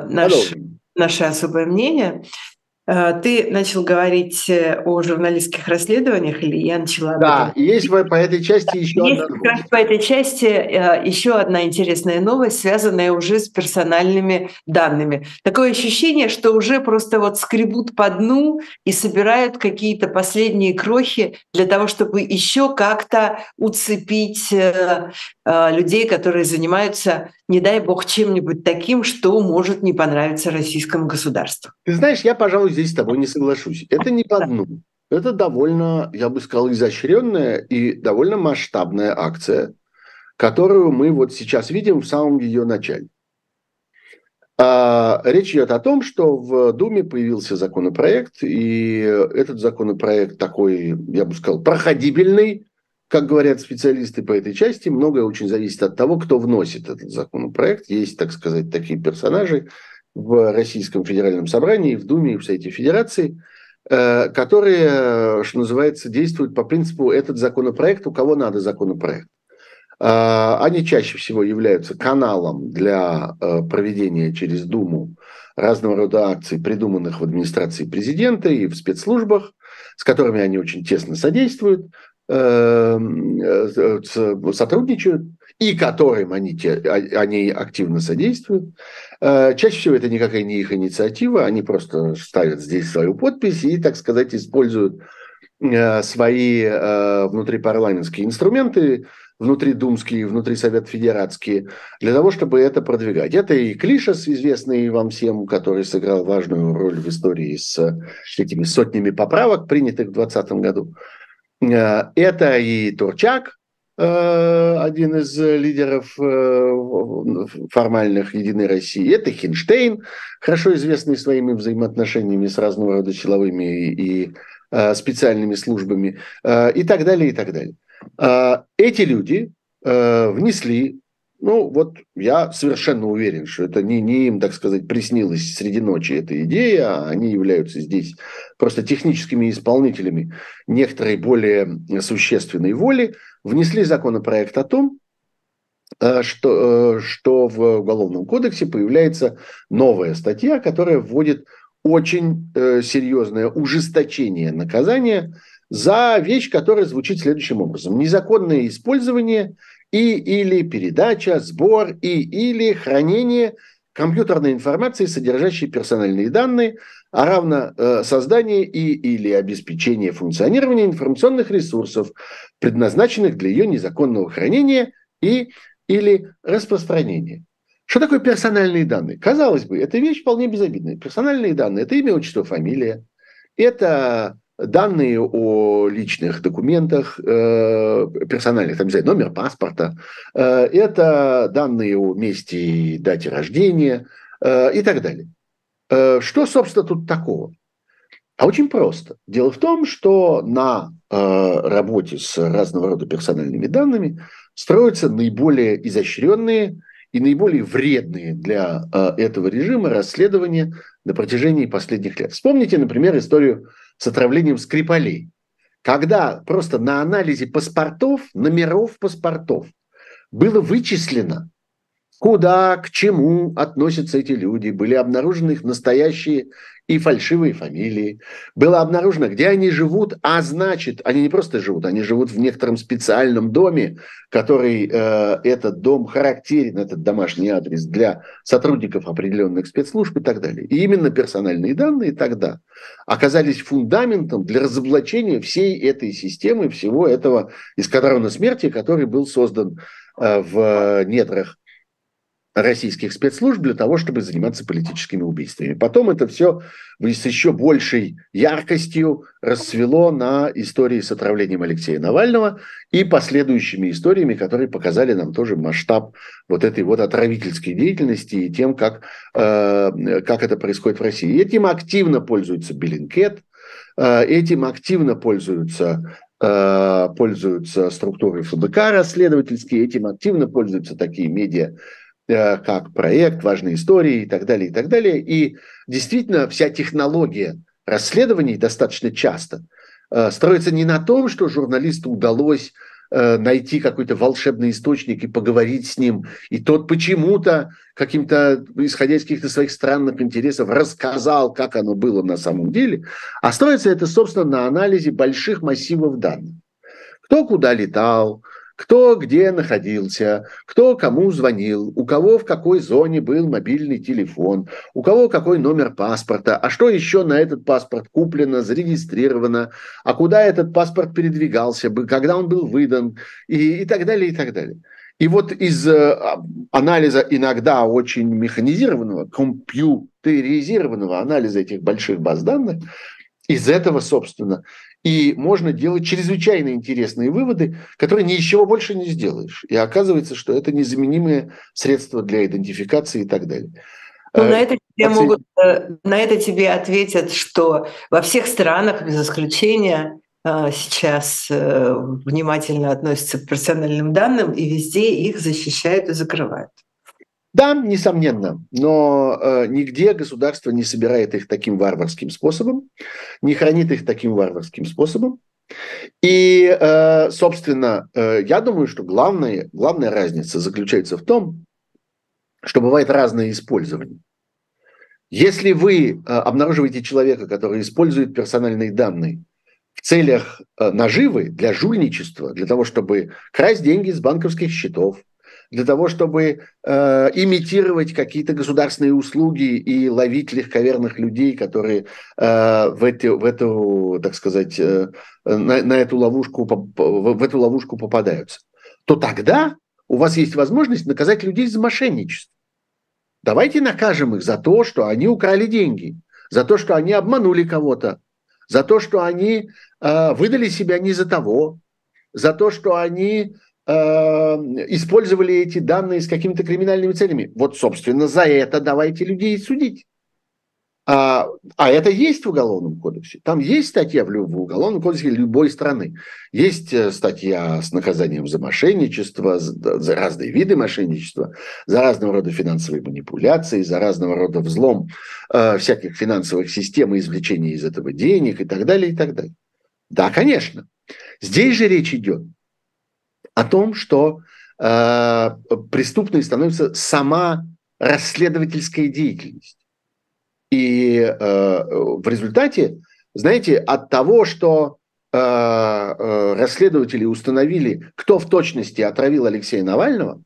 наше особое мнение. Ты начал говорить о журналистских расследованиях, или я начала? Да, есть по этой части еще одна новость. Как раз по этой части еще одна интересная новость, связанная уже с персональными данными. Такое ощущение, что уже просто вот скребут по дну и собирают какие-то последние крохи для того, чтобы еще как-то уцепить людей, которые занимаются, не дай бог, чем-нибудь таким, что может не понравиться российскому государству. Ты знаешь, я, пожалуй, здесь с тобой не соглашусь. Это не по дну. Это довольно, я бы сказал, изощренная и довольно масштабная акция, которую мы вот сейчас видим в самом ее начале. Речь идет о том, что в Думе появился законопроект, и этот законопроект такой, я бы сказал, проходибельный, как говорят специалисты по этой части. Многое очень зависит от того, кто вносит этот законопроект. Есть, так сказать, такие персонажи в Российском федеральном собрании, в Думе, и в Совете Федерации, которые, что называется, действуют по принципу «этот законопроект, у кого надо законопроект». Они чаще всего являются каналом для проведения через Думу разного рода акций, придуманных в администрации президента и в спецслужбах. с которыми они очень тесно содействуют, сотрудничают, и которым они активно содействуют. Чаще всего это никакая не их инициатива, они просто ставят здесь свою подпись и, так сказать, используют свои внутрипарламентские инструменты, внутридумские, внутрисовет федератские, для того, чтобы это продвигать. Это и Клишес, известный вам всем, который сыграл важную роль в истории с этими сотнями поправок, принятых в 2020 году. Это и Турчак, один из лидеров формальных «Единой России». Это Хинштейн, хорошо известный своими взаимоотношениями с разного рода силовыми и специальными службами, и так далее, и так далее. Эти люди внесли, ну вот я совершенно уверен, что это не им, так сказать, приснилась среди ночи эта идея, а они являются здесь просто техническими исполнителями некоторой более существенной воли, внесли законопроект о том, что в Уголовном кодексе появляется новая статья, которая вводит очень серьезное ужесточение наказания за вещь, которая звучит следующим образом. Незаконное использование или передача, сбор или хранение компьютерной информации, содержащей персональные данные, а равно создание или обеспечение функционирования информационных ресурсов, предназначенных для ее незаконного хранения или распространения. Что такое персональные данные? Казалось бы, это вещь вполне безобидная. Персональные данные – это имя, отчество, фамилия. Это данные о личных документах, персональных, там, не знаю, номер паспорта. Это данные о месте и дате рождения и так далее. Что, собственно, тут такого? А очень просто. Дело в том, что на работе с разного рода персональными данными строятся наиболее изощренные и наиболее вредные для этого режима расследования на протяжении последних лет. Вспомните, например, историю с отравлением Скрипалей, когда просто на анализе паспортов, номеров паспортов было вычислено, куда, к чему относятся эти люди. Были обнаружены их настоящие и фальшивые фамилии. Было обнаружено, где они живут, а значит, они не просто живут, они живут в некотором специальном доме, который этот дом характерен, этот домашний адрес для сотрудников определенных спецслужб и так далее. И именно персональные данные тогда оказались фундаментом для разоблачения всей этой системы, всего этого эскадрона смерти, который был создан в недрах российских спецслужб для того, чтобы заниматься политическими убийствами. Потом это все с еще большей яркостью расцвело на истории с отравлением Алексея Навального и последующими историями, которые показали нам тоже масштаб вот этой вот отравительской деятельности и тем, как это происходит в России. Этим активно пользуется Bellingcat, этим активно пользуются структуры ФБК расследовательские, этим активно пользуются такие медиа, как проект, важные истории и так далее, и так далее. И действительно вся технология расследований достаточно часто строится не на том, что журналисту удалось найти какой-то волшебный источник и поговорить с ним, и тот почему-то, каким-то, исходя из каких-то своих странных интересов, рассказал, как оно было на самом деле, а строится это, собственно, на анализе больших массивов данных. Кто куда летал, кто где находился, кто кому звонил, у кого в какой зоне был мобильный телефон, у кого какой номер паспорта, а что еще на этот паспорт куплено, зарегистрировано, а куда этот паспорт передвигался, когда он был выдан и так далее, и так далее. И вот из анализа иногда очень механизированного, компьютеризированного анализа этих больших баз данных, из этого, собственно, и можно делать чрезвычайно интересные выводы, которые ничего больше не сделаешь. И оказывается, что это незаменимые средства для идентификации и так далее. Ну, на это тебе ответят, что во всех странах, без исключения, сейчас внимательно относятся к персональным данным, и везде их защищают и закрывают. Да, несомненно, но нигде государство не собирает их таким варварским способом, не хранит их таким варварским способом. И, собственно, я думаю, что главная разница заключается в том, что бывает разное использование. Если вы обнаруживаете человека, который использует персональные данные в целях наживы, для жульничества, для того, чтобы красть деньги с банковских счетов, для того, чтобы имитировать какие-то государственные услуги и ловить легковерных людей, которые в эту, так сказать, в эту ловушку попадаются, то тогда у вас есть возможность наказать людей за мошенничество. Давайте накажем их за то, что они украли деньги, за то, что они обманули кого-то, за то, что они выдали себя не за того, за то, что они использовали эти данные с какими-то криминальными целями. Вот, собственно, за это давайте людей судить. А это есть в Уголовном кодексе. Там есть статья в Уголовном кодексе любой страны. Есть статья с наказанием за мошенничество, за разные виды мошенничества, за разного рода финансовые манипуляции, за разного рода взлом всяких финансовых систем и извлечение из этого денег и так далее, и так далее. Да, конечно. Здесь же речь идет о том, что преступной становится сама расследовательская деятельность. И в результате, знаете, от того, что расследователи установили, кто в точности отравил Алексея Навального,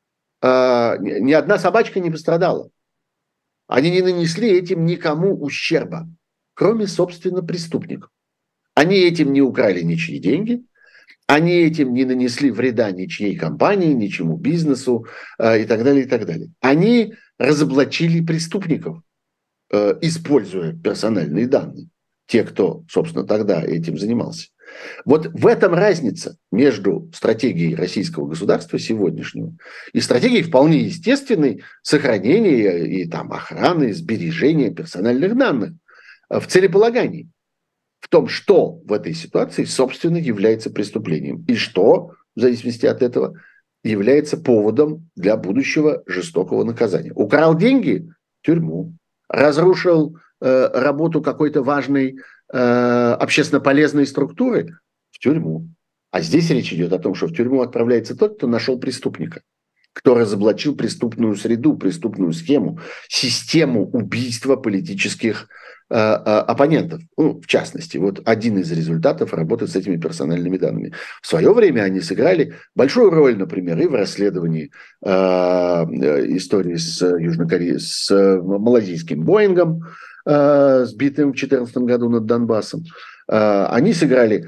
ни одна собачка не пострадала. Они не нанесли этим никому ущерба, кроме, собственно, преступников. Они этим не украли ничьи деньги, они этим не нанесли вреда ничьей компании, ничьему бизнесу и так далее, и так далее. Они разоблачили преступников, используя персональные данные. Те, кто, собственно, тогда этим занимался. Вот в этом разница между стратегией российского государства сегодняшнего и стратегией вполне естественной сохранения и там, охраны, сбережения персональных данных в целеполагании. В том, что в этой ситуации, собственно, является преступлением. И что, в зависимости от этого, является поводом для будущего жестокого наказания. Украл деньги – в тюрьму. Разрушил работу какой-то важной общественно полезной структуры – в тюрьму. А здесь речь идет о том, что в тюрьму отправляется тот, кто нашел преступника, кто разоблачил преступную среду, преступную схему, систему убийства политических оппонентов. Ну, в частности, вот один из результатов работы с этими персональными данными. В свое время они сыграли большую роль, например, и в расследовании истории с малазийским Боингом, сбитым в 2014 году над Донбассом. Они сыграли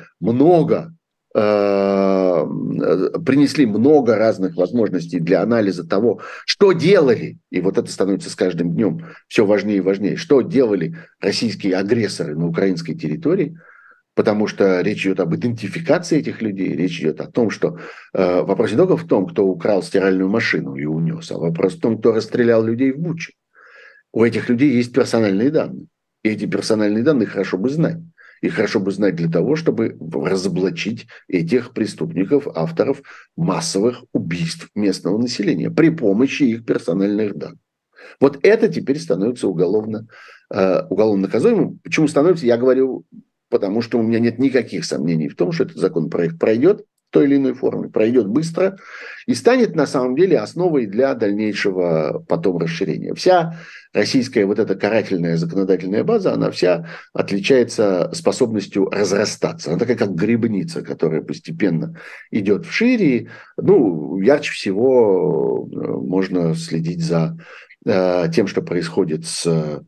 принесли много разных возможностей для анализа того, что делали, и вот это становится с каждым днем все важнее и важнее, что делали российские агрессоры на украинской территории, потому что речь идет об идентификации этих людей, речь идет о том, что вопрос не только в том, кто украл стиральную машину и унес, а вопрос в том, кто расстрелял людей в Буче. У этих людей есть персональные данные, и эти персональные данные хорошо бы знать. И хорошо бы знать для того, чтобы разоблачить этих преступников, авторов массовых убийств местного населения при помощи их персональных данных. Вот это теперь становится уголовно наказуемым. Почему становится, я говорю, потому что у меня нет никаких сомнений в том, что этот законопроект пройдет в той или иной форме, пройдет быстро и станет на самом деле основой для дальнейшего потом расширения. Вся российская вот эта карательная законодательная база, она вся отличается способностью разрастаться. Она такая, как грибница, которая постепенно идет вшире. Ну, ярче всего можно следить за тем, что происходит с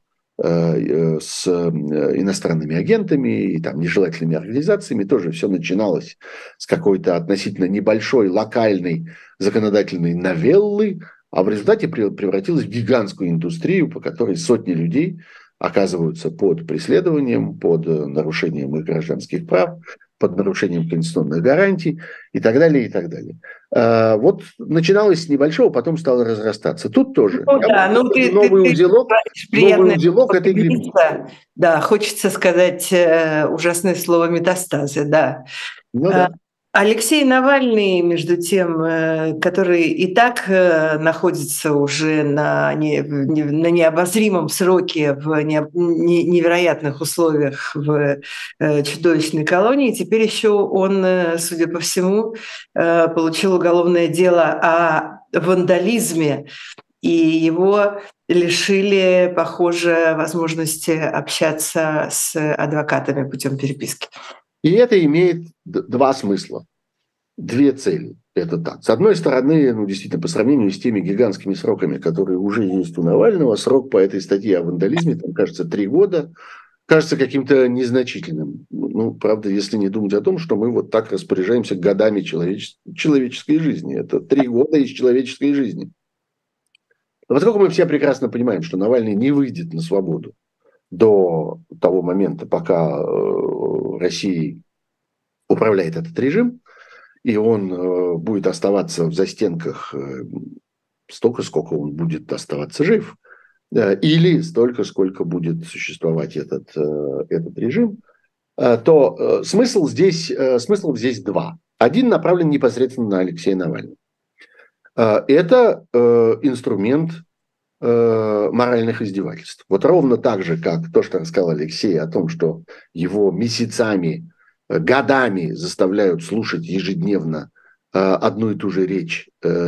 иностранными агентами и там нежелательными организациями. Тоже все начиналось с какой-то относительно небольшой локальной законодательной новеллы, а в результате превратилась в гигантскую индустрию, по которой сотни людей оказываются под преследованием, под нарушением их гражданских прав, под нарушением конституционных гарантий и так далее, и так далее. Вот начиналось с небольшого, потом стало разрастаться. Тут тоже. Новый узелок этой грибницы. Да, хочется сказать ужасное слово метастазы, да. Ну, да. Алексей Навальный, между тем, который и так находится уже на необозримом сроке в невероятных условиях в чудовищной колонии, теперь еще он, судя по всему, получил уголовное дело о вандализме, и его лишили, похоже, возможности общаться с адвокатами путем переписки. И это имеет два смысла, две цели. Это так. С одной стороны, действительно, по сравнению с теми гигантскими сроками, которые уже есть у Навального, срок по этой статье о вандализме, там, кажется, 3 года, кажется каким-то незначительным. Правда, если не думать о том, что мы вот так распоряжаемся годами человеческой жизни. Это 3 года из человеческой жизни. Но поскольку мы все прекрасно понимаем, что Навальный не выйдет на свободу до того момента, пока Россией управляет этот режим, и он будет оставаться в застенках столько, сколько он будет оставаться жив, или столько, сколько будет существовать этот режим, то смысл здесь два. Один направлен непосредственно на Алексея Навального. Это инструмент моральных издевательств. Вот ровно так же, как то, что рассказал Алексей о том, что его месяцами, годами заставляют слушать ежедневно одну и ту же речь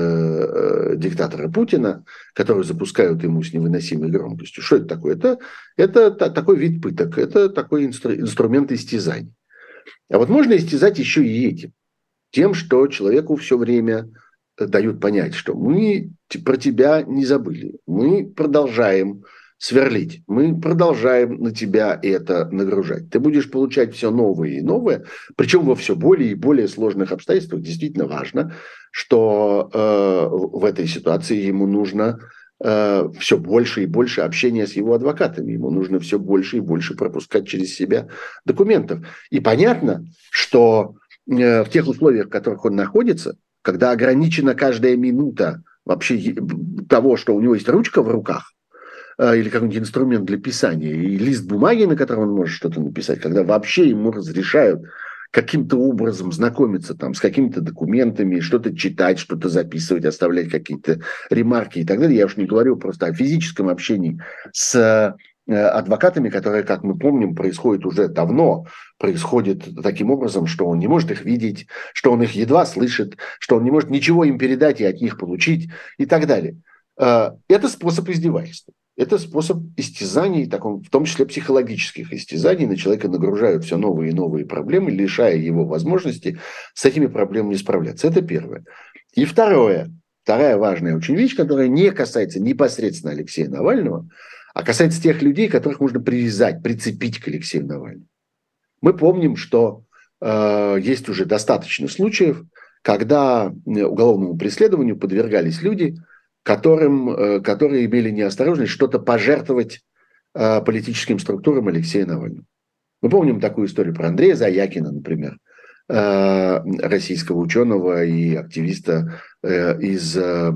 диктатора Путина, которую запускают ему с невыносимой громкостью. Что это такое? Это такой вид пыток, это такой инструмент истязаний. А вот можно истязать еще и этим. Тем, что человеку все время дают понять, что мы про тебя не забыли, мы продолжаем сверлить, мы продолжаем на тебя это нагружать. Ты будешь получать все новое и новое, причем во все более и более сложных обстоятельствах. Действительно важно, что в этой ситуации ему нужно все больше и больше общения с его адвокатами, ему нужно все больше и больше пропускать через себя документов. И понятно, что в тех условиях, в которых он находится, когда ограничена каждая минута вообще того, что у него есть ручка в руках, или какой-нибудь инструмент для писания, и лист бумаги, на котором он может что-то написать, когда вообще ему разрешают каким-то образом знакомиться там, с какими-то документами, что-то читать, что-то записывать, оставлять какие-то ремарки и так далее. Я уж не говорю просто о физическом общении с адвокатами, которые, как мы помним, происходит уже давно, происходит таким образом, что он не может их видеть, что он их едва слышит, что он не может ничего им передать и от них получить и так далее. Это способ издевательства. Это способ истязаний, в том числе психологических истязаний. На человека нагружают все новые и новые проблемы, лишая его возможности с этими проблемами справляться. Это первое. И вторая важная очень вещь, которая не касается непосредственно Алексея Навального, а касается тех людей, которых можно привязать, прицепить к Алексею Навальному. Мы помним, что есть уже достаточно случаев, когда уголовному преследованию подвергались люди, которые имели неосторожность что-то пожертвовать политическим структурам Алексея Навального. Мы помним такую историю про Андрея Заякина, например, российского ученого и активиста из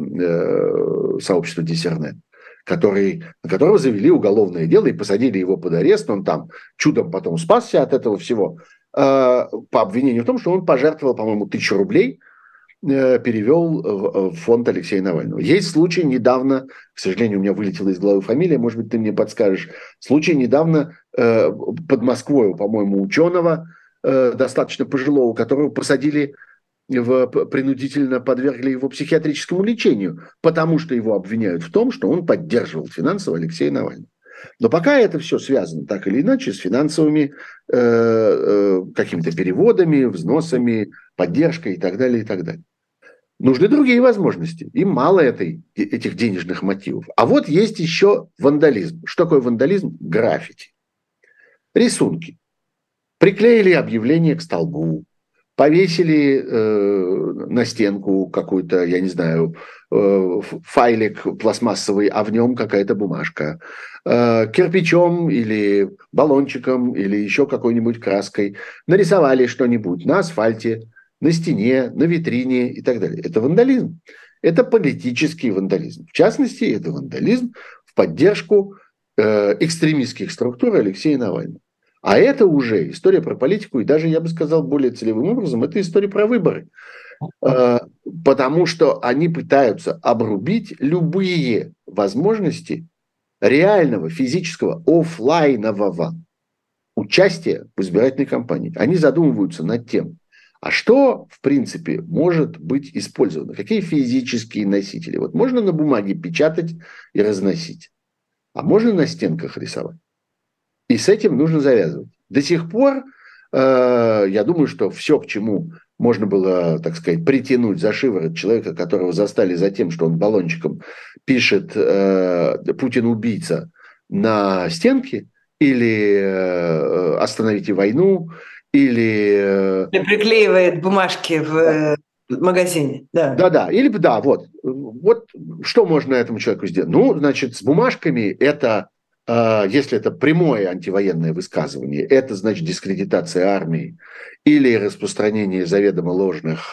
сообщества Диссернет, на которого завели уголовное дело и посадили его под арест. Он там чудом потом спасся от этого всего по обвинению в том, что он пожертвовал, по-моему, 1000 рублей, перевел в фонд Алексея Навального. Есть случай недавно, к сожалению, у меня вылетела из головы фамилия, может быть, ты мне подскажешь, случай недавно под Москвой, по-моему, ученого, достаточно пожилого, которого посадили, принудительно подвергли его психиатрическому лечению, потому что его обвиняют в том, что он поддерживал финансово Алексея Навального. Но пока это все связано так или иначе с финансовыми какими-то переводами, взносами, поддержкой и так далее, и так далее. Нужны другие возможности. Им мало этих денежных мотивов. А вот есть еще вандализм. Что такое вандализм? Граффити. Рисунки. Приклеили объявление к столбу, повесили на стенку какой-то, я не знаю, файлик пластмассовый, а в нем какая-то бумажка. Кирпичом или баллончиком или еще какой-нибудь краской нарисовали что-нибудь на асфальте, на стене, на витрине и так далее. Это вандализм. Это политический вандализм. В частности, это вандализм в поддержку экстремистских структур Алексея Навального. А это уже история про политику, и даже, я бы сказал, более целевым образом, это история про выборы. Потому что они пытаются обрубить любые возможности реального, физического, офлайнового участия в избирательной кампании. Они задумываются над тем, а что, в принципе, может быть использовано? Какие физические носители? Вот можно на бумаге печатать и разносить, а можно на стенках рисовать. И с этим нужно завязывать. До сих пор я думаю, что все, к чему можно было, так сказать, притянуть за шиворот человека, которого застали за тем, что он баллончиком пишет «Путин убийца» на стенке, или «Остановите войну», или... Приклеивает бумажки в магазине. Да, или да, вот что можно этому человеку сделать? Ну, значит, с бумажками это, если это прямое антивоенное высказывание, это значит дискредитация армии или распространение заведомо ложных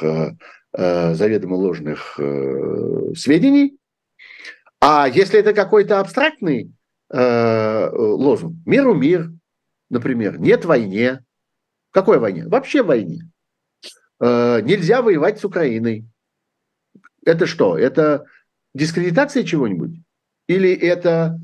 сведений. А если это какой-то абстрактный лозунг, миру мир, например, нет войне. Какой войне? Вообще войне. Нельзя воевать с Украиной. Это что? Это дискредитация чего-нибудь? Или это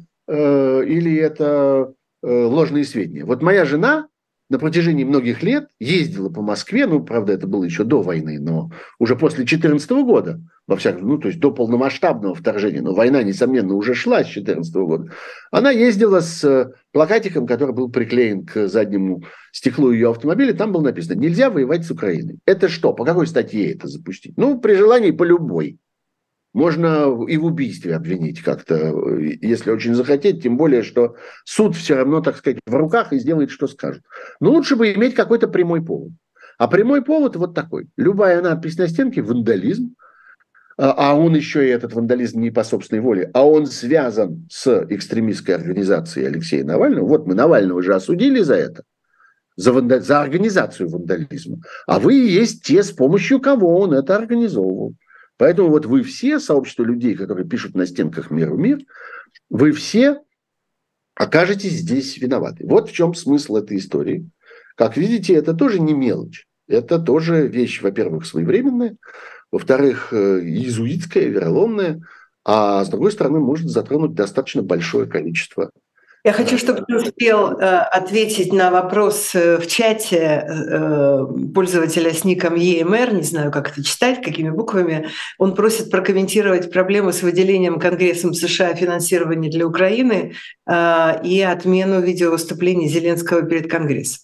ложные сведения? Вот моя жена на протяжении многих лет ездила по Москве, ну, правда, это было еще до войны, но уже после 2014 года, во всяком, ну, то есть до полномасштабного вторжения, но война, несомненно, уже шла с 2014 года. Она ездила с плакатиком, который был приклеен к заднему стеклу ее автомобиля, там было написано: «Нельзя воевать с Украиной». Это что? По какой статье это запустить? Ну, при желании по любой. Можно и в убийстве обвинить как-то, если очень захотеть, тем более, что суд все равно, так сказать, в руках и сделает, что скажет. Но лучше бы иметь какой-то прямой повод. А прямой повод вот такой. Любая надпись на стенке – вандализм, а он еще и этот вандализм не по собственной воле, а он связан с экстремистской организацией Алексея Навального. Вот мы Навального же осудили за это, за организацию вандализма. А вы и есть те, с помощью кого он это организовывал. Поэтому вот вы все, сообщество людей, которые пишут на стенках «Миру мир», вы все окажетесь здесь виноваты. Вот в чем смысл этой истории. Как видите, это тоже не мелочь. Это тоже вещь, во-первых, своевременная, во-вторых, иезуитская, вероломная, а с другой стороны, может затронуть достаточно большое количество. Я хочу, чтобы ты успел ответить на вопрос в чате пользователя с ником EMR, не знаю, как это читать, какими буквами. Он просит прокомментировать проблему с выделением Конгрессом США финансирования для Украины и отмену видеовыступлений Зеленского перед Конгрессом.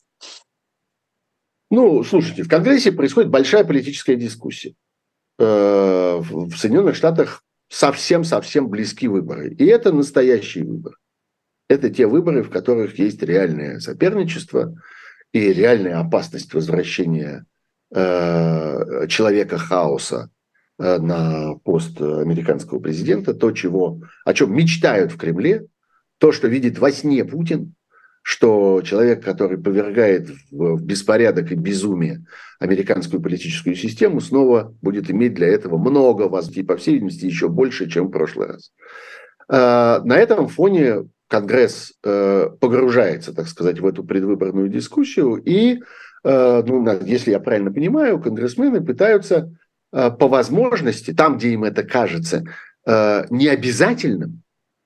Ну, слушайте, в Конгрессе происходит большая политическая дискуссия. В Соединенных Штатах совсем близки выборы. И это настоящий выбор. Это те выборы, в которых есть реальное соперничество и реальная опасность возвращения человека хаоса на пост американского президента. То, о чем мечтают в Кремле, то, что видит во сне Путин, что человек, который повергает в беспорядок и безумие американскую политическую систему, снова будет иметь для этого много возможностей, по всей видимости, еще больше, чем в прошлый раз. На этом фоне Конгресс погружается, так сказать, в эту предвыборную дискуссию, и, если я правильно понимаю, конгрессмены пытаются по возможности, там, где им это кажется необязательным,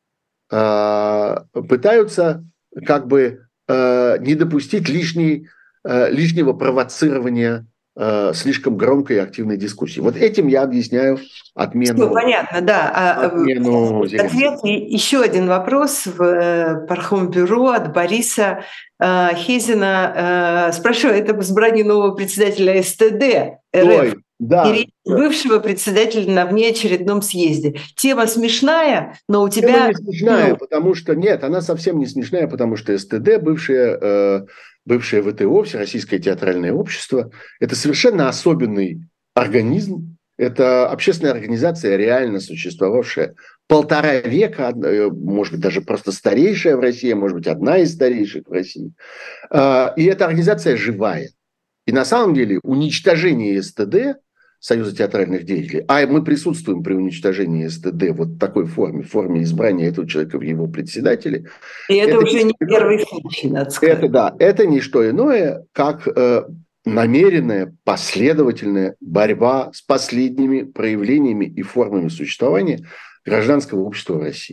пытаются как бы не допустить лишнего провоцирования слишком громкой и активной дискуссии. Вот этим я объясняю отмену. Все понятно, да. Отмену ответ. Еще один вопрос в Пархомбюро от Бориса Хезина. Спрашиваю, это избрание нового председателя СТД РФ. Да. Бывшего председателя на внеочередном съезде. Тема смешная, но у тебя... Тема не смешная, потому что... Нет, она совсем не смешная, потому что СТД, бывшее ВТО, Всероссийское театральное общество, это совершенно особенный организм. Это общественная организация, реально существовавшая 1,5 века, может быть, даже просто старейшая в России, может быть, одна из старейших в России. И эта организация живая. И на самом деле уничтожение СТД, Союза театральных деятелей, а мы присутствуем при уничтожении СТД вот в такой форме, в форме избрания этого человека в его председателе. И это уже не первый случай, надо сказать. Это не что иное, как намеренная, последовательная борьба с последними проявлениями и формами существования гражданского общества в России.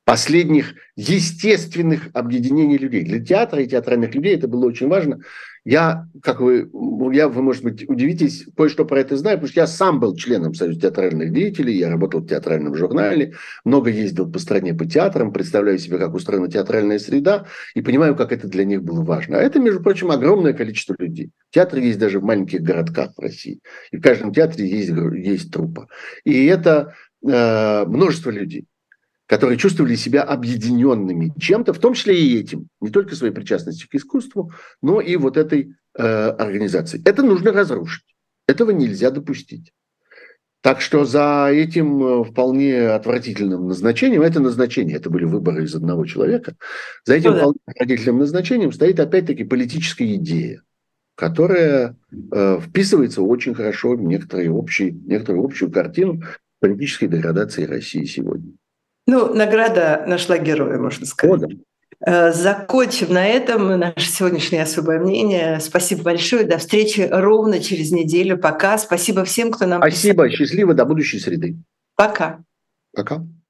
последних естественных объединений людей. Для театра и театральных людей это было очень важно. Вы, может быть, удивитесь, кое-что про это знаю, потому что я сам был членом Союза театральных деятелей, я работал в театральном журнале, много ездил по стране по театрам, представляю себе, как устроена театральная среда, и понимаю, как это для них было важно. А это, между прочим, огромное количество людей. Театры есть даже в маленьких городках в России. И в каждом театре есть труппа. И это множество людей, которые чувствовали себя объединенными чем-то, в том числе и этим, не только своей причастностью к искусству, но и вот этой организацией. Это нужно разрушить. Этого нельзя допустить. Так что за этим вполне отвратительным назначением, это были выборы из одного человека, за этим вполне отвратительным назначением стоит опять-таки политическая идея, которая вписывается очень хорошо в некоторую общую картину политической деградации России сегодня. Награда нашла героя, можно сказать. Закончим на этом наше сегодняшнее особое мнение. Спасибо большое. До встречи ровно через неделю. Пока. Спасибо всем, кто нам Спасибо. Счастливо. До будущей среды. Пока. Пока.